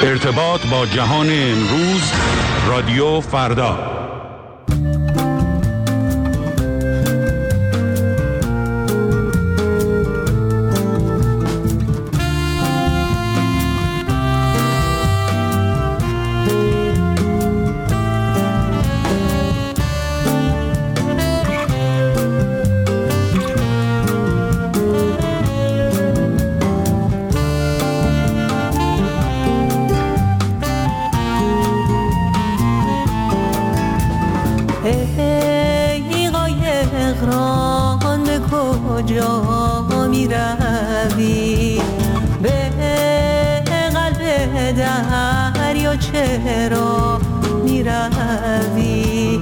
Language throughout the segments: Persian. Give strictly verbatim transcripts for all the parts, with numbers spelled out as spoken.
ارتباط با جهان امروز، رادیو فردا. چرا میروی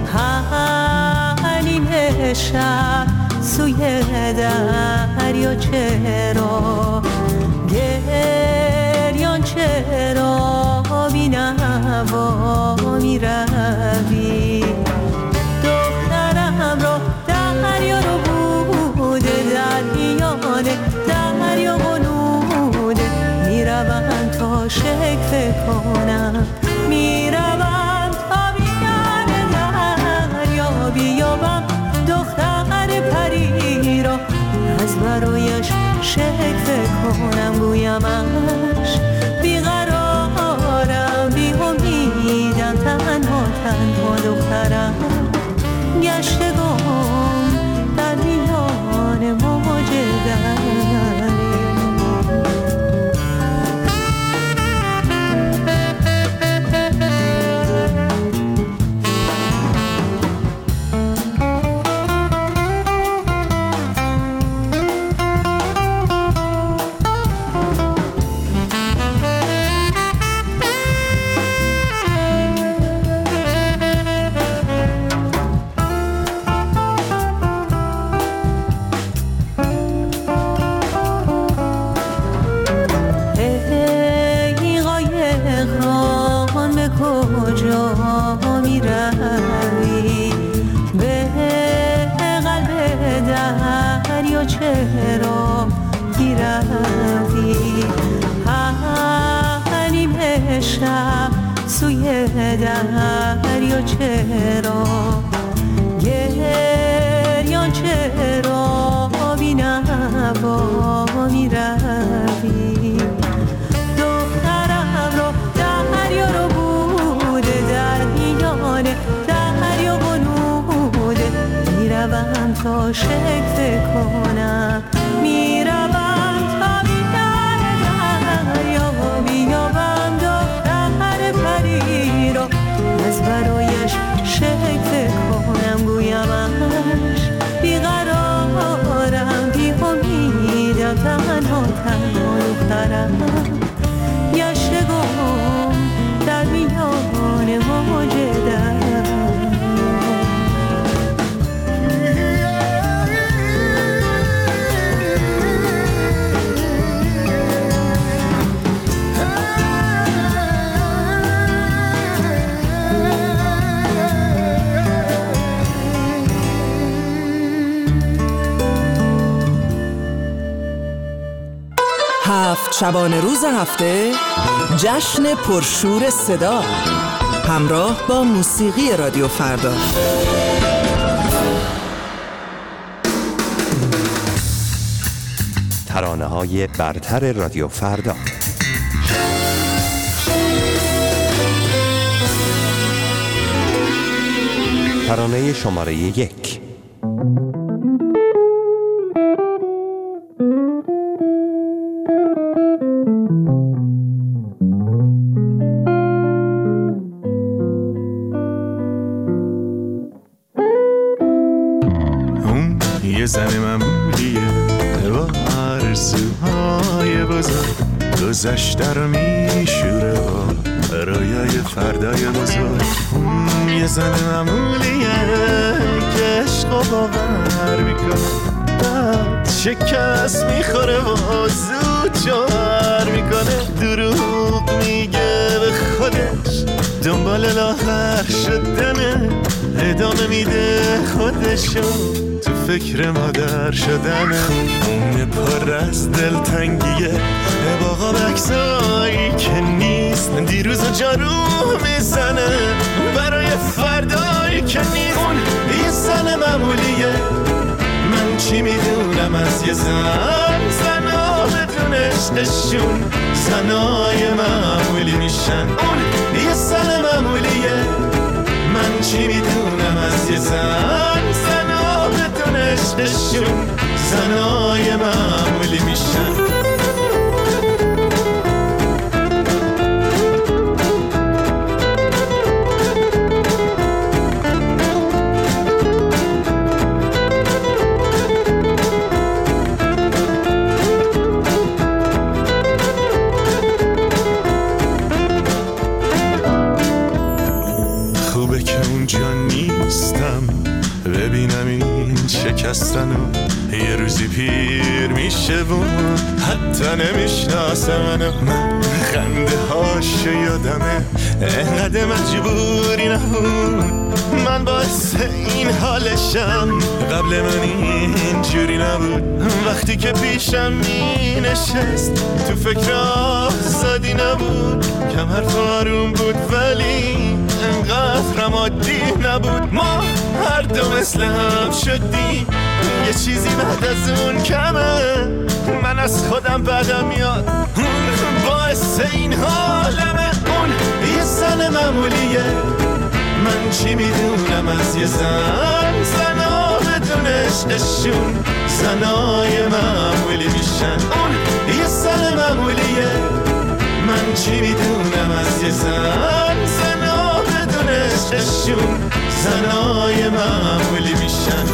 حنین شب سوی دریا؟ چرا گریان؟ چرا بینوا میروی؟ دخترم را دریا رو بوده، در میانه دریا بنوده، میروم تا شکل کنم، میروم تا بیان دریا بیابم دختر پری را، از برایش شکل کنم، گویمش بیقرارم، بی امیدم، تنها تنها دخترم، گشتگم در میان موج دریا. چرا میروی حنین شب سوی دریا؟ چرا گریان؟ چرا بینوا میروی؟ دخترم را دریا رو بوده، در میانه دریا بنوده، میروم تا شکل کنم، میروم تا بیان دریا بیابم دختر پری را، از برایش شکل کنم، گویمش بیقرارم، بی امیدم، تنها تنها دخترم، گشتگم در میان موج دریا. هفت شبانه روز هفته جشن پرشور صدا همراه با موسیقی رادیو فردا. ترانه های برتر رادیو فردا. ترانه شماره یک. یه زن معمولیه با آرزوهای بزرگ، گذشته رو میشوره با رویای فردای بزرگ. یه زن معمولیه که عشق و باور میکنه، بعد شکست میخوره و زود جوهر میکنه، دروغ میگه به خودش، دنبال لاغر شدنه، ادامه میده خودشو تو فکر مادر شدنه. اونه پر از دلتنگیه با بکسایی که نیست دیروز جارو میزنه برای فردایی که نیست. اون یه زن معمولیه، من چی میدونم از یه زن. زنا بدون عشقشون زنای معمولی میشن. اون یه زن معمولیه، من چی میدونم از یه زن. زنا بدون عشقشون زنای معمولی میشن. ببینم این شکستنو یه روزی پیر میشه و حتی نمیشناسه منو. من خنده هاش یادمه انقدر مجبوری نبود. من باعث این حالشم، قبل من اینجوری نبود. وقتی که پیشم می نشست تو فکر آزادی نبود. کم حرف آروم بود ولی انقدر عادی نبود. ما هر دو مثل هم شدیم، یه چیزی بعد از اون کمه. من از خودم بدم میاد، باعث این حالمه. اون یه زن معمولیه، من چی میدونم از یه زن. زنا بدون عشقشون زنای معمولی میشن. اون یه زن معمولیه، من چی میدونم از یه زن. زنا بدون عشقشون زنای معمولی میشن.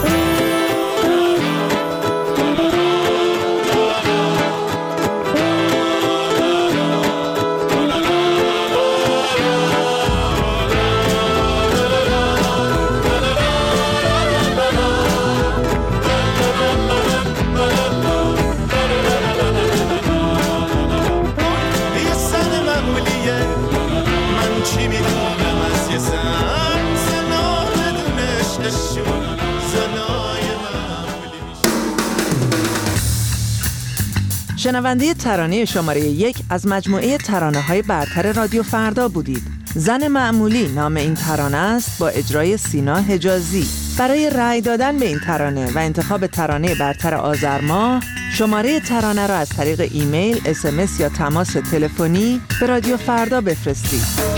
شنونده ترانه شماره یک از مجموعه ترانه‌های برتر رادیو فردا بودید. زن معمولی نام این ترانه است با اجرای سینا حجازی. برای رأی دادن به این ترانه و انتخاب ترانه برتر آذر ماه، شماره ترانه را از طریق ایمیل، اس ام اس یا تماس تلفنی به رادیو فردا بفرستید.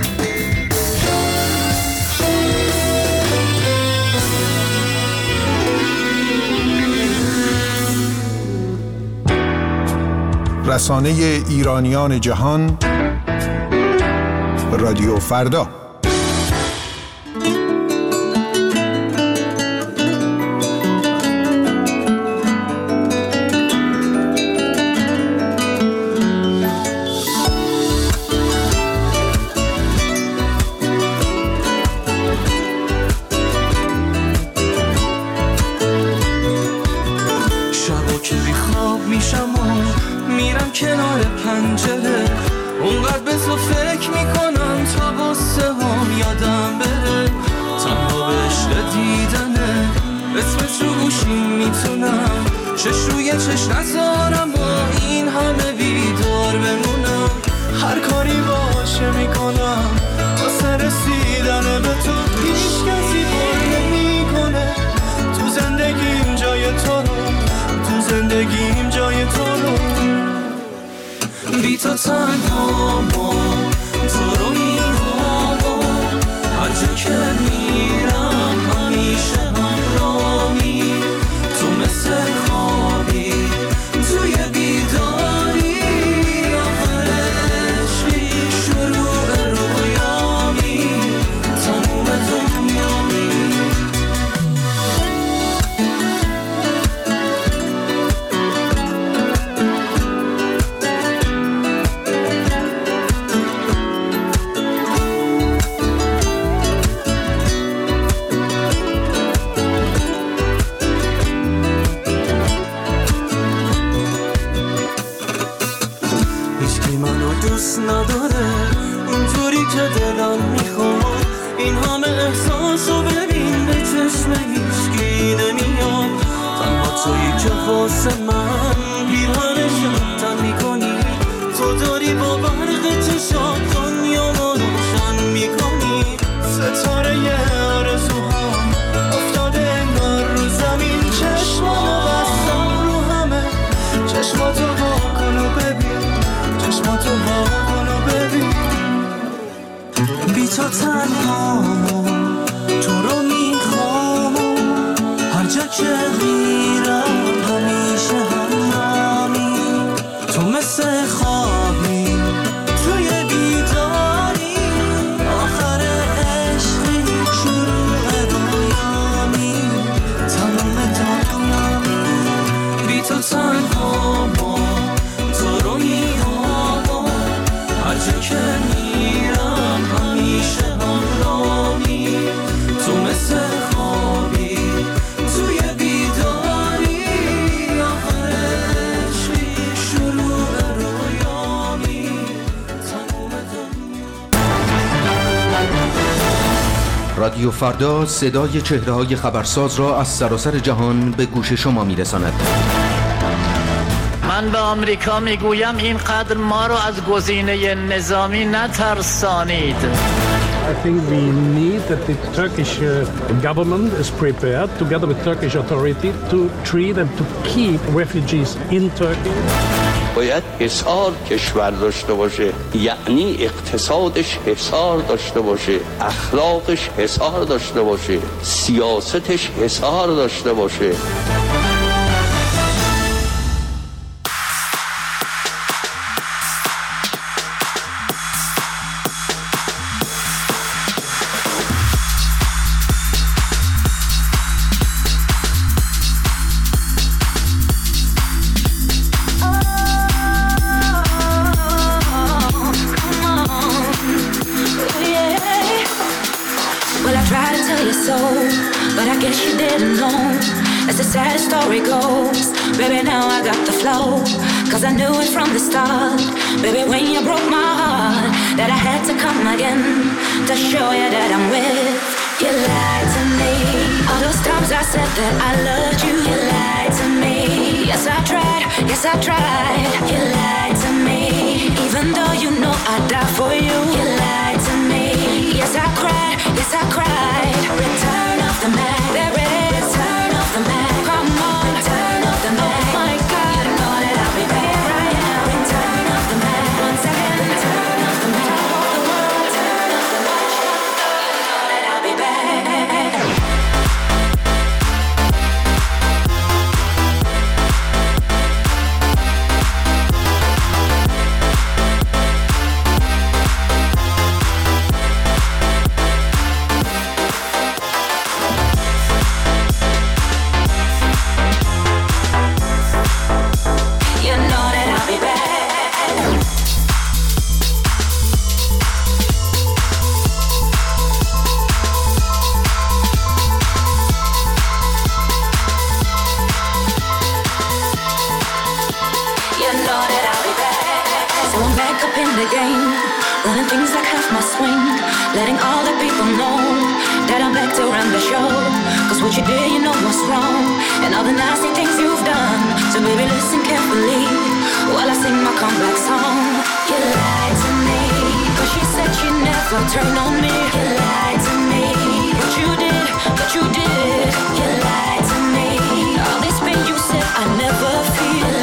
رسانه ایرانیان جهان رادیو فردا. شبا که بیخواب میشم و میرم کنار پنجره، اونقدر به تو فکر میکنم تا واسه هم یادم بره. تنها به عشق دیدنه اسمت رو گوشیم میتونم، چش روی چش نذارم با این همه بیدار بمونم. هر کاری باشه میکنم واسه رسیدن به تو، هیچ کسی بار نمیکنه تو زندگیم جای تو رو، تو زندگیم جای تو رو. بی تو تنها ما تو رو میخوام، هر جا که میرم همیشه همراهی. تو مثل خوابی توی بیداری، آخر عشقی شروع رویامی، تموم دنیامی. نداره اونطوری که دلم میخواد، این همه احساسو ببین به چشم هیچکی نمیاد. تنها تویی که واسه من پیرهنشم تن میکنی، تو داری با برق چشات تو تنها تو رو میخوام هر جا که میرم همیشه همراهی تو مثل خوابی توی بیداری آخر عشقی شروع رویامی تمام دنیامی بی تو تنها تو رو میخوام هر جا که میرم همیشه همراهی تو مثل خوابی توی بیداری آخر عشقی شروع رویامی تمام دنیا. رادیو فردا صدای چهره‌های خبرساز را از سراسر جهان به گوش شما می‌رساند. من به آمریکا میگویم اینقدر ما رو از گزینه نظامی نترسانید. I think we need that the Turkish uh, government is prepared together with Turkish authority to treat and to keep refugees in Turkey. باید حصار کشور داشته باشه، یعنی اقتصادش حصار داشته باشه، اخلاقش حصار داشته باشه، سیاستش حصار داشته باشه. Cause I knew it from the start, baby, when you broke my heart, that I had to come again to show you that I'm with. You lied to me, all those times I said that I loved you. You lied to me, yes I tried, yes I tried. You lied to me, even though you know I'd die for you. You lied to me, yes I cried, yes I cried. Return of the Mac, there it is, return of the Mac. Come on, return of the Mac. Oh my God, you know that I'll be back. Turn on me, you lied to me. What you did, what you did, you lied to me. All this pain you said I never feel.